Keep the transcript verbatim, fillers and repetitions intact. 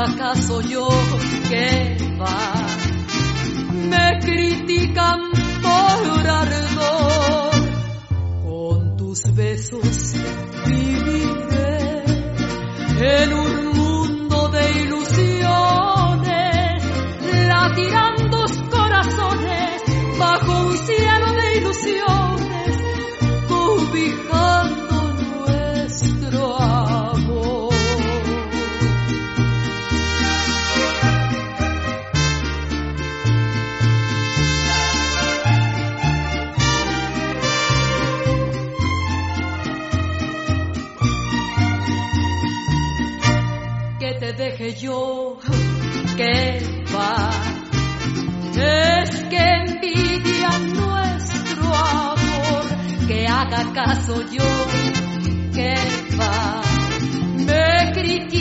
acaso yo que va? Me critican por ardor, con tus besos viviré en un mundo de ilusiones, latirán dos corazones bajo un cielo de ilusiones, cobijando nuestro amor. Que te deje yo, que va, es que envidian nuestro amor, que haga caso yo, que va, me critican